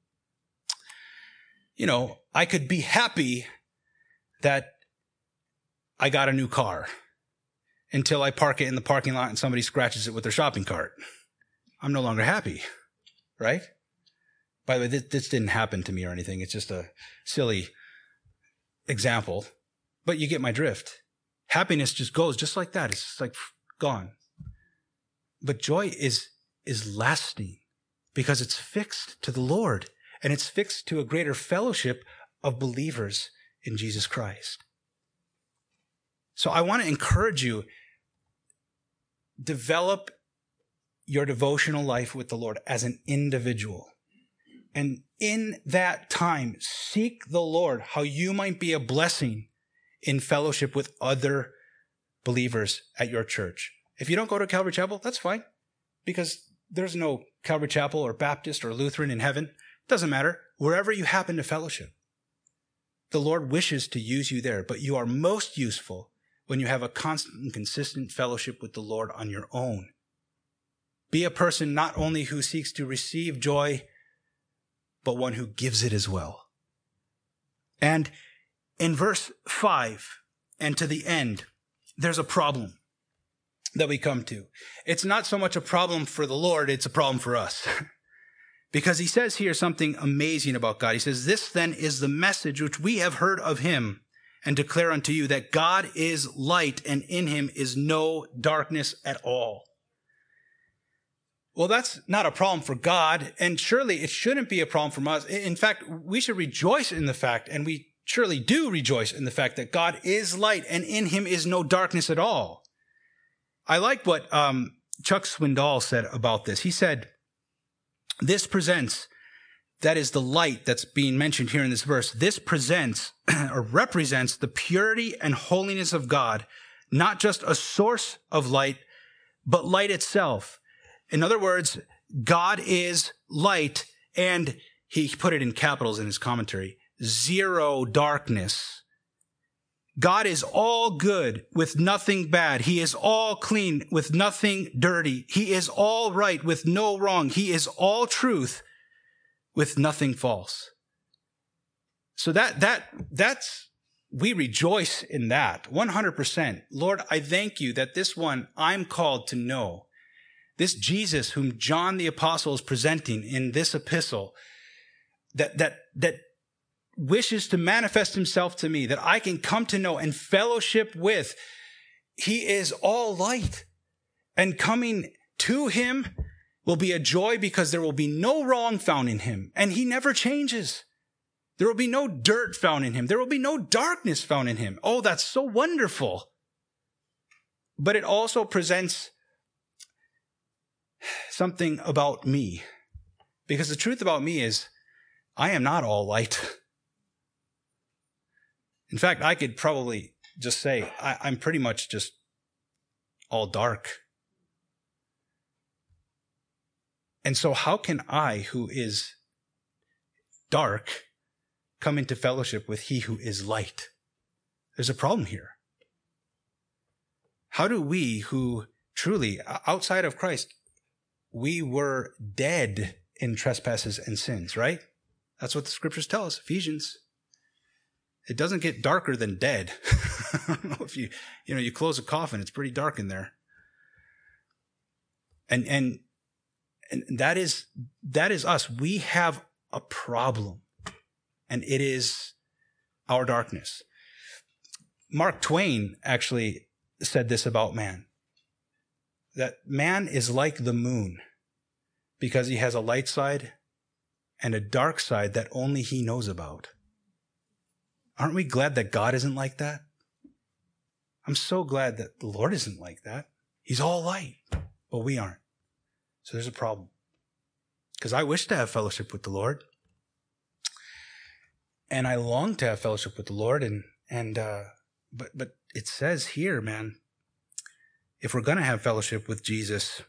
You know, I could be happy that I got a new car until I park it in the parking lot and somebody scratches it with their shopping cart. I'm no longer happy, right? By the way, this, this didn't happen to me or anything. It's just a silly example, but you get my drift. Happiness just goes just like that. It's just like gone. But joy is, is lasting because it's fixed to the Lord, and it's fixed to a greater fellowship of believers in Jesus Christ. So I want to encourage you, develop your devotional life with the Lord as an individual. And in that time, seek the Lord how you might be a blessing in fellowship with other believers at your church. If you don't go to Calvary Chapel, that's fine, because there's no Calvary Chapel or Baptist or Lutheran in heaven. Doesn't matter. Wherever you happen to fellowship, the Lord wishes to use you there, but you are most useful when you have a constant and consistent fellowship with the Lord on your own. Be a person not only who seeks to receive joy, but one who gives it as well. And in verse five and to the end, there's a problem that we come to. It's not so much a problem for the Lord, it's a problem for us. Because he says here something amazing about God. He says, "This then is the message which we have heard of him and declare unto you, that God is light, and in him is no darkness at all." Well, that's not a problem for God, and surely it shouldn't be a problem for us. In fact, we should rejoice in the fact, and we surely do rejoice in the fact, that God is light, and in him is no darkness at all. I like what um, Chuck Swindoll said about this. He said, "This presents," that is the light that's being mentioned here in this verse, "this presents or represents the purity and holiness of God, not just a source of light, but light itself." In other words, God is light, and he put it in capitals in his commentary, zero darkness. God is all good with nothing bad. He is all clean with nothing dirty. He is all right with no wrong. He is all truth with nothing false. So that, that, that's, we rejoice in that one hundred percent. Lord, I thank you that this one I'm called to know, this Jesus whom John the Apostle is presenting in this epistle, that, that, that wishes to manifest himself to me, that I can come to know and fellowship with. He is all light, and coming to him will be a joy, because there will be no wrong found in him, and he never changes. There will be no dirt found in him. There will be no darkness found in him. Oh, that's so wonderful. But it also presents something about me Because the truth about me is I am not all light. In fact, I could probably just say I, I'm pretty much just all dark. And so how can I, who is dark, come into fellowship with he who is light? There's a problem here. How do we who truly, outside of Christ, we were dead in trespasses and sins, right? That's what the scriptures tell us, Ephesians. It doesn't get darker than dead. I don't know if you, you know, you close a coffin, it's pretty dark in there. And, and, and that is, that is us. We have a problem, and it is our darkness. Mark Twain actually said this about man, that man is like the moon because he has a light side and a dark side that only he knows about. Aren't we glad that God isn't like that? I'm so glad that the Lord isn't like that. He's all light, but we aren't. So there's a problem. Because I wish to have fellowship with the Lord. And I long to have fellowship with the Lord. And, and, uh, but, but it says here, man, if we're going to have fellowship with Jesus,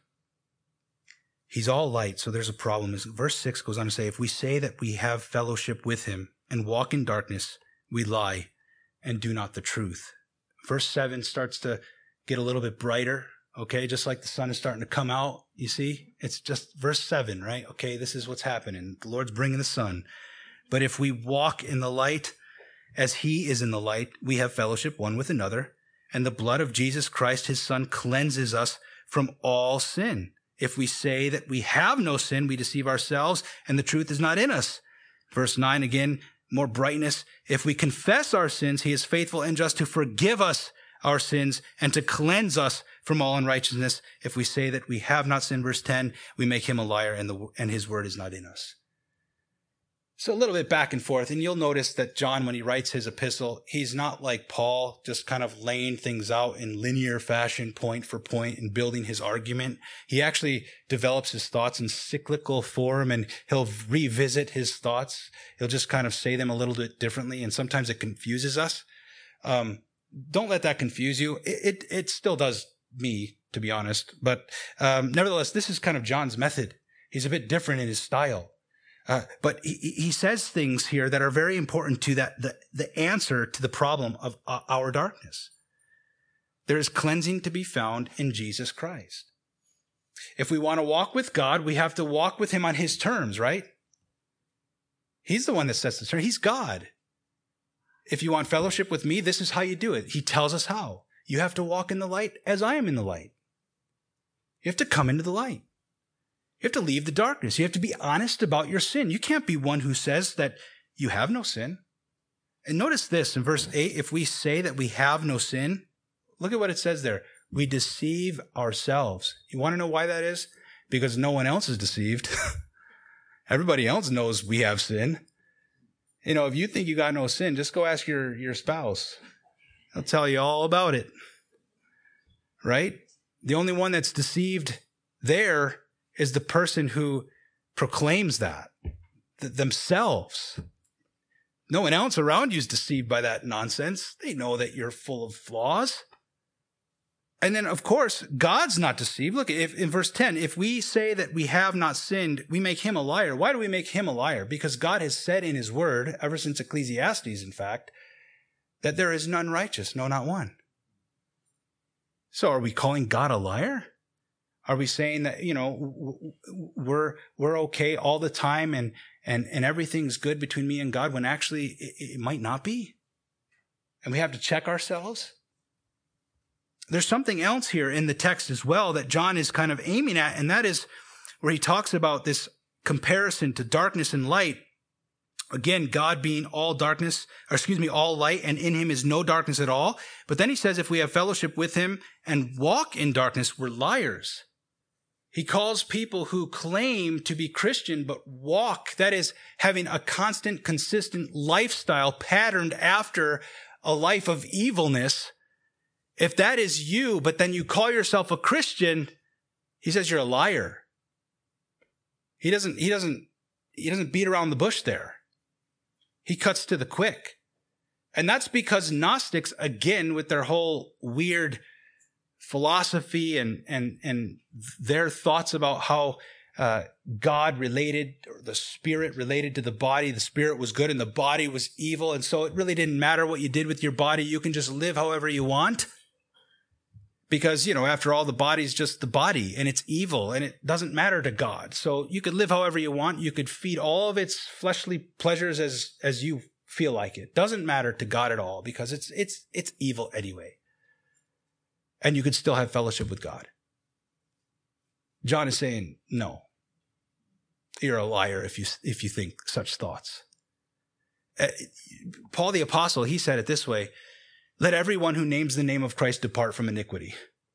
he's all light. So there's a problem. Verse six goes on to say, if we say that we have fellowship with him and walk in darkness, we lie and do not the truth. Verse seven starts to get a little bit brighter. Okay, just like the sun is starting to come out, you see? It's just verse seven, right? Okay, this is what's happening. The Lord's bringing the sun. But if we walk in the light as he is in the light, we have fellowship one with another. And the blood of Jesus Christ, his son, cleanses us from all sin. If we say that we have no sin, we deceive ourselves and the truth is not in us. Verse nine, again, more brightness. If we confess our sins, he is faithful and just to forgive us our sins and to cleanse us from all unrighteousness. If we say that we have not sinned, verse ten, we make him a liar and, the, and his word is not in us. So a little bit back and forth. And you'll notice that John, when he writes his epistle, he's not like Paul, just kind of laying things out in linear fashion, point for point, and building his argument. He actually develops his thoughts in cyclical form, and he'll revisit his thoughts. He'll just kind of say them a little bit differently, and sometimes it confuses us. Um, don't let that confuse you. It, it, it still does me, to be honest. But um, nevertheless, this is kind of John's method. He's a bit different in his style. Uh, but he, he says things here that are very important to that the, the answer to the problem of uh, our darkness. There is cleansing to be found in Jesus Christ. If we want to walk with God, we have to walk with him on his terms, right? He's the one that sets the terms. He's God. If you want fellowship with me, this is how you do it. He tells us how. You have to walk in the light as I am in the light. You have to come into the light. You have to leave the darkness. You have to be honest about your sin. You can't be one who says that you have no sin. And notice this in verse eight, if we say that we have no sin, look at what it says there. We deceive ourselves. You want to know why that is? Because no one else is deceived. Everybody else knows we have sin. You know, if you think you got no sin, just go ask your, your spouse. They'll tell you all about it. Right? The only one that's deceived there is the person who proclaims that, th- themselves. No one else around you is deceived by that nonsense. They know that you're full of flaws. And then, of course, God's not deceived. Look, if, in verse ten, if we say that we have not sinned, we make him a liar. Why do we make him a liar? Because God has said in his word, ever since Ecclesiastes, in fact, that there is none righteous, no, not one. So are we calling God a liar? Are we saying that, you know, we're we're okay all the time and and and everything's good between me and God when actually it, it might not be? And we have to check ourselves? There's something else here in the text as well that John is kind of aiming at, and that is where he talks about this comparison to darkness and light. Again, God being all darkness, or excuse me, all light, and in him is no darkness at all. But then he says if we have fellowship with him and walk in darkness, we're liars. He calls people who claim to be Christian but walk, that is, having a constant, consistent lifestyle patterned after a life of evilness. If that is you, but then you call yourself a Christian, he says you're a liar. He doesn't, he doesn't he doesn't beat around the bush there. He cuts to the quick. And that's because Gnostics, again, with their whole weird philosophy and and and their thoughts about how uh, God related, or the spirit related to the body, the spirit was good and the body was evil, and so it really didn't matter what you did with your body. You can just live however you want. Because, you know, after all, the body's just the body, and it's evil, and it doesn't matter to God. So you could live however you want. You could feed all of its fleshly pleasures as as you feel like it. Doesn't matter to God at all, because it's it's it's evil anyway. And you could still have fellowship with God. John is saying, no. You're a liar if you if you think such thoughts. Uh, Paul the Apostle, he said it this way: let everyone who names the name of Christ depart from iniquity.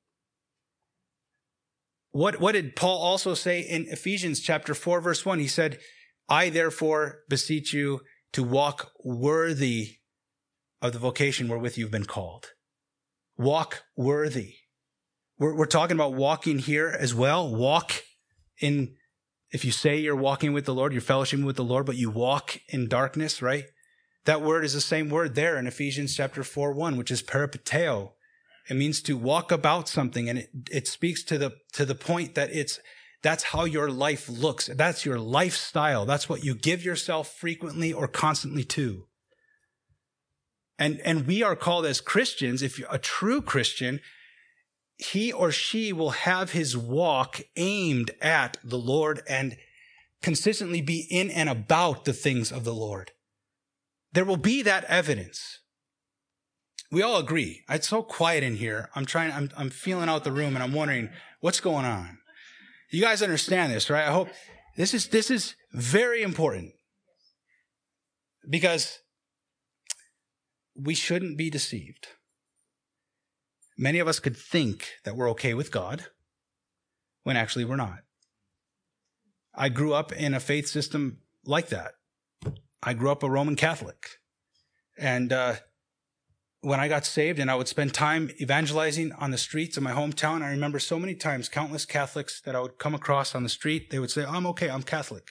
What, what did Paul also say in Ephesians chapter four, verse one? He said, I therefore beseech you to walk worthy of the vocation wherewith you've been called. Walk worthy. We're, we're talking about walking here as well. Walk in, if you say you're walking with the Lord, you're fellowshipping with the Lord, but you walk in darkness, right? That word is the same word there in Ephesians chapter four, one, which is peripateo. It means to walk about something, and it, it speaks to the, to the point that it's, that's how your life looks. That's your lifestyle. That's what you give yourself frequently or constantly to. And, and we are called as Christians, if you're a true Christian, he or she will have his walk aimed at the Lord and consistently be in and about the things of the Lord. There will be that evidence. We all agree. It's so quiet in here. I'm trying, I'm, I'm feeling out the room, and I'm wondering what's going on. You guys understand this, right? I hope this is, this is very important, because we shouldn't be deceived. Many of us could think that we're okay with God when actually we're not. I grew up in a faith system like that. I grew up a Roman Catholic. And uh, when I got saved and I would spend time evangelizing on the streets of my hometown, I remember so many times countless Catholics that I would come across on the street, they would say, I'm okay, I'm Catholic.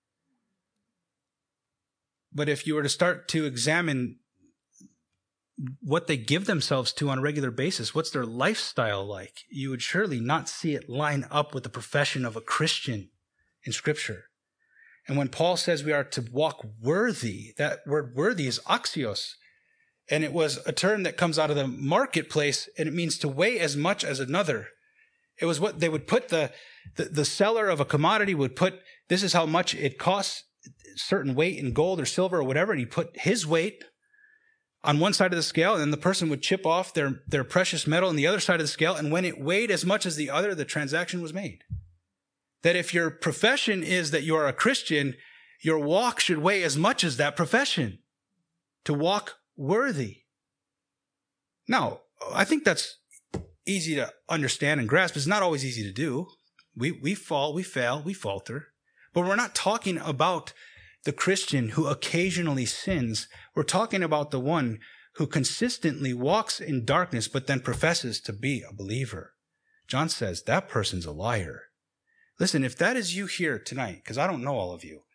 But if you were to start to examine what they give themselves to on a regular basis, what's their lifestyle like, you would surely not see it line up with the profession of a Christian in Scripture. And when Paul says we are to walk worthy, that word worthy is axios. And it was a term that comes out of the marketplace, and it means to weigh as much as another. It was what they would put, the, the, the seller of a commodity would put, this is how much it costs, certain weight in gold or silver or whatever, and he put his weight on one side of the scale, and then the person would chip off their, their precious metal on the other side of the scale, and when it weighed as much as the other, the transaction was made. That if your profession is that you are a Christian, your walk should weigh as much as that profession, to walk worthy. Now, I think that's easy to understand and grasp. It's not always easy to do. We, we fall, we fail, we falter. But we're not talking about the Christian who occasionally sins. We're talking about the one who consistently walks in darkness but then professes to be a believer. John says that person's a liar. Listen, if that is you here tonight, because I don't know all of you,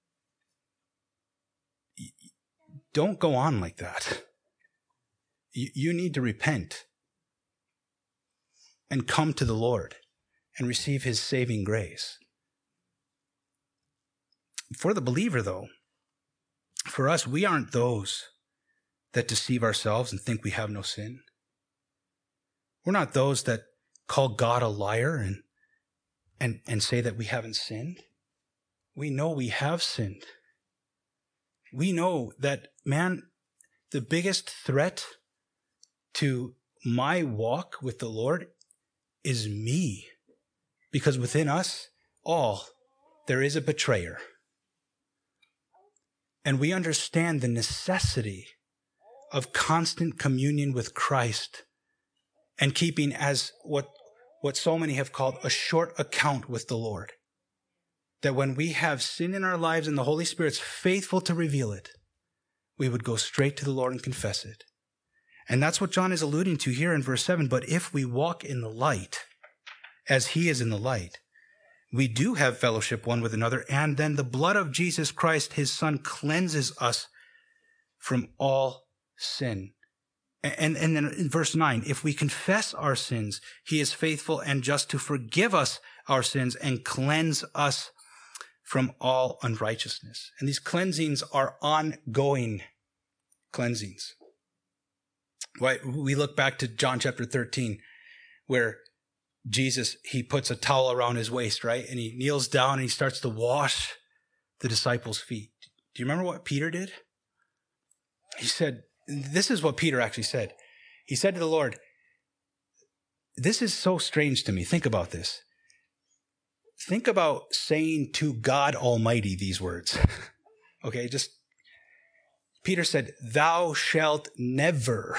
don't go on like that. You need to repent and come to the Lord and receive his saving grace. For the believer, though, for us, we aren't those that deceive ourselves and think we have no sin. We're not those that call God a liar and And, and say that we haven't sinned. We know we have sinned. We know that, man, the biggest threat to my walk with the Lord is me. Because within us all, there is a betrayer. And we understand the necessity of constant communion with Christ and keeping as what what so many have called a short account with the Lord. That when we have sin in our lives and the Holy Spirit's faithful to reveal it, we would go straight to the Lord and confess it. And that's what John is alluding to here in verse seven. But if we walk in the light, as he is in the light, we do have fellowship one with another, and then the blood of Jesus Christ, his son, cleanses us from all sin. And, and then in verse nine, if we confess our sins, he is faithful and just to forgive us our sins and cleanse us from all unrighteousness. And these cleansings are ongoing cleansings. Right? We look back to John chapter thirteen, where Jesus, he puts a towel around his waist, right? And he kneels down and he starts to wash the disciples' feet. Do you remember what Peter did? He said, this is what Peter actually said. He said to the Lord, this is so strange to me. Think about this. Think about saying to God Almighty these words. Okay, just, Peter said, thou shalt never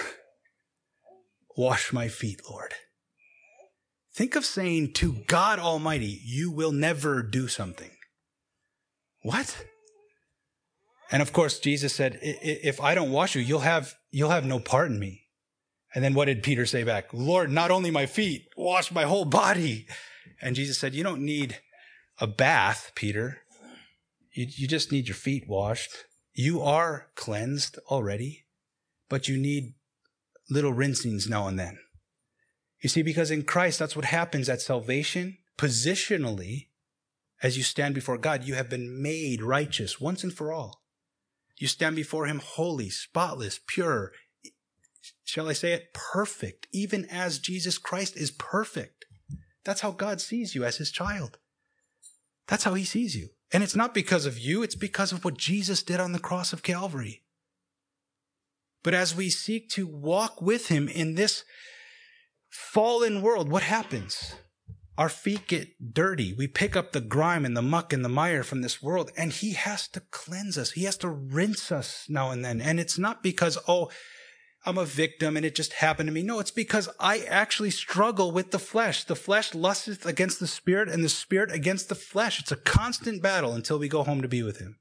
wash my feet, Lord. Think of saying to God Almighty, you will never do something. What? And of course, Jesus said, if I don't wash you, you'll have, you'll have no part in me. And then what did Peter say back? Lord, not only my feet, wash my whole body. And Jesus said, you don't need a bath, Peter. You, you just need your feet washed. You are cleansed already, but you need little rinsings now and then. You see, because in Christ, that's what happens at salvation. Positionally, as you stand before God, you have been made righteous once and for all. You stand before him holy, spotless, pure. Shall I say it? Perfect, even as Jesus Christ is perfect. That's how God sees you as his child. That's how he sees you. And it's not because of you, it's because of what Jesus did on the cross of Calvary. But as we seek to walk with him in this fallen world, what happens? Our feet get dirty. We pick up the grime and the muck and the mire from this world, and he has to cleanse us. He has to rinse us now and then. And it's not because, oh, I'm a victim and it just happened to me. No, it's because I actually struggle with the flesh. The flesh lusteth against the spirit and the spirit against the flesh. It's a constant battle until we go home to be with him.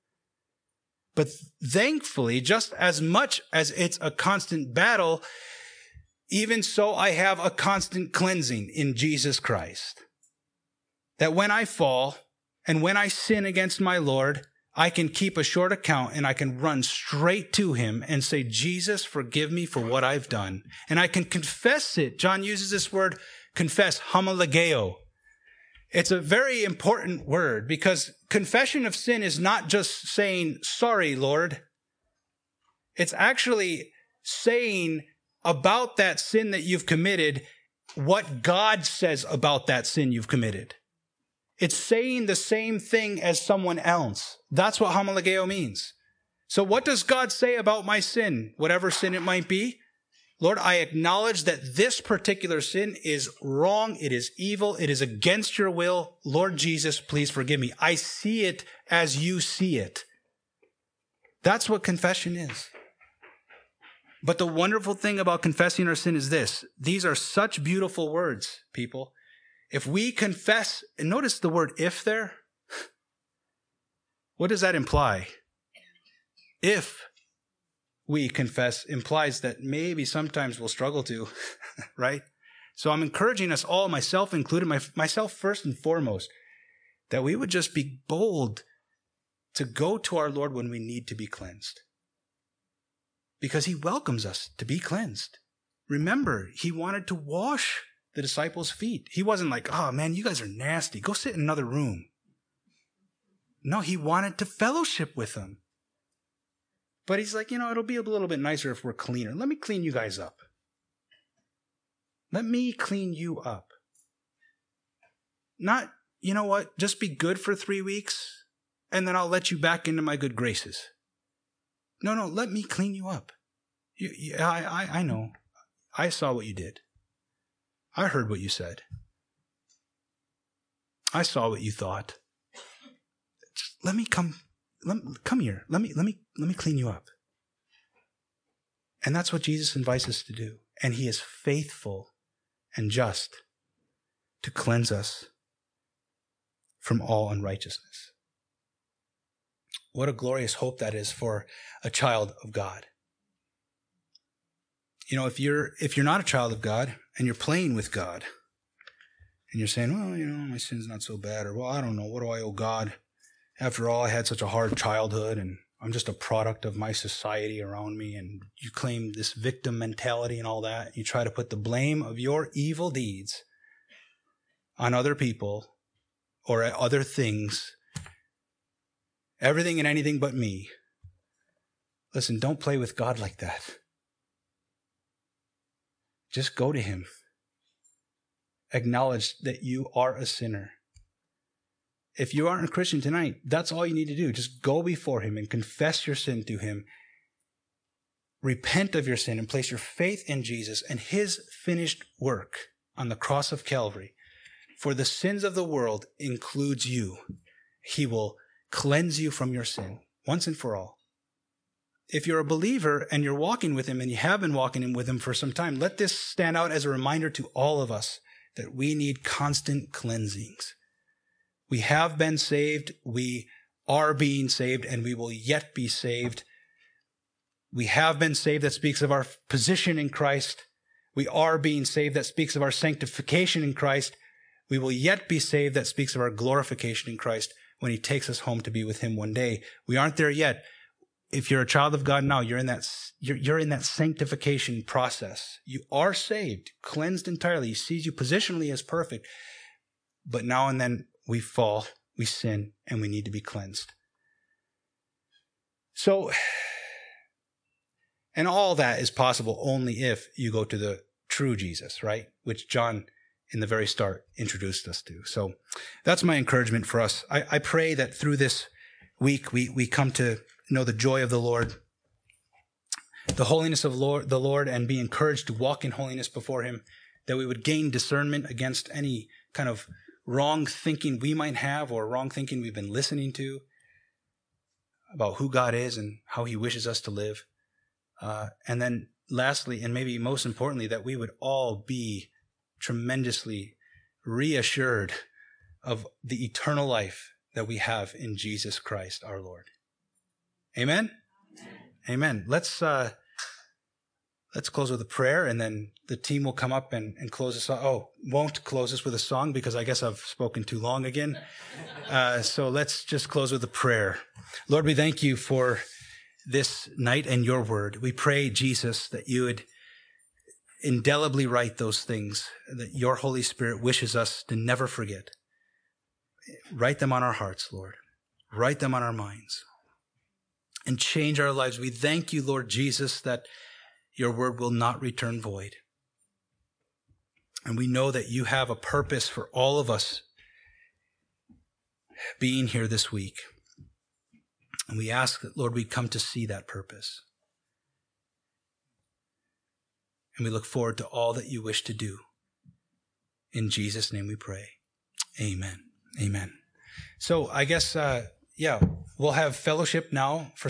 But thankfully, just as much as it's a constant battle, even so I have a constant cleansing in Jesus Christ. That when I fall and when I sin against my Lord, I can keep a short account and I can run straight to him and say, Jesus, forgive me for what I've done. And I can confess it. John uses this word, confess, homologeo. It's a very important word because confession of sin is not just saying, sorry, Lord. It's actually saying about that sin that you've committed what God says about that sin you've committed. It's saying the same thing as someone else. That's what homologeo means. So what does God say about my sin, whatever sin it might be? Lord, I acknowledge that this particular sin is wrong. It is evil. It is against your will. Lord Jesus, please forgive me. I see it as you see it. That's what confession is. But the wonderful thing about confessing our sin is this. These are such beautiful words, people. If we confess, and notice the word if there, what does that imply? If we confess implies that maybe sometimes we'll struggle to, right? So I'm encouraging us all, myself included, my, myself first and foremost, that we would just be bold to go to our Lord when we need to be cleansed. Because he welcomes us to be cleansed. Remember, he wanted to wash the disciples' feet. He wasn't like, oh man, you guys are nasty. Go sit in another room. No, he wanted to fellowship with them. But he's like, you know, it'll be a little bit nicer if we're cleaner. Let me clean you guys up. Let me clean you up. Not, you know what, just be good for three weeks and then I'll let you back into my good graces. No, no, let me clean you up. You, you, I, I, I know. I saw what you did. I heard what you said. I saw what you thought. Just let me come. Let, come here. Let me, let me, let me clean you up. And that's what Jesus invites us to do. And he is faithful and just to cleanse us from all unrighteousness. What a glorious hope that is for a child of God. You know, if you're if you're not a child of God and you're playing with God And you're saying, well, you know, my sin's not so bad. Or, well, I don't know. What do I owe God? After all, I had such a hard childhood and I'm just a product of my society around me. And you claim this victim mentality and all that. You try to put the blame of your evil deeds on other people or other things. Everything and anything but me. Listen, don't play with God like that. Just go to him. Acknowledge that you are a sinner. If you aren't a Christian tonight, that's all you need to do. Just go before him and confess your sin to him. Repent of your sin and place your faith in Jesus and his finished work on the cross of Calvary. For the sins of the world includes you. He will cleanse you from your sin once and for all. If you're a believer and you're walking with him and you have been walking with him for some time, let this stand out as a reminder to all of us that we need constant cleansings. We have been saved, we are being saved, and we will yet be saved. We have been saved, that speaks of our position in Christ. We are being saved, that speaks of our sanctification in Christ. We will yet be saved, that speaks of our glorification in Christ when he takes us home to be with him one day. We aren't there yet. If you're a child of God now, you're in that you're, you're in that sanctification process. You are saved, cleansed entirely. He sees you positionally as perfect. But now and then we fall, we sin, and we need to be cleansed. So, and all that is possible only if you go to the true Jesus, right? Which John, in the very start, introduced us to. So that's my encouragement for us. I, I pray that through this week, we, we come to know the joy of the Lord, the holiness of Lord, the Lord, and be encouraged to walk in holiness before him, that we would gain discernment against any kind of wrong thinking we might have or wrong thinking we've been listening to about who God is and how he wishes us to live. Uh, and then lastly, and maybe most importantly, that we would all be tremendously reassured of the eternal life that we have in Jesus Christ our Lord. Amen? Amen. Amen. Let's uh, let's close with a prayer, and then the team will come up and, and close us. Oh, won't close us with a song because I guess I've spoken too long again. Uh, so let's just close with a prayer. Lord, we thank you for this night and your word. We pray, Jesus, that you would indelibly write those things that your Holy Spirit wishes us to never forget. Write them on our hearts, Lord. Write them on our minds. And change our lives. We thank you, Lord Jesus, that your word will not return void. And we know that you have a purpose for all of us being here this week. And we ask that, Lord, we come to see that purpose. And we look forward to all that you wish to do. In Jesus' name we pray. Amen. Amen. So I guess, uh, yeah, we'll have fellowship now for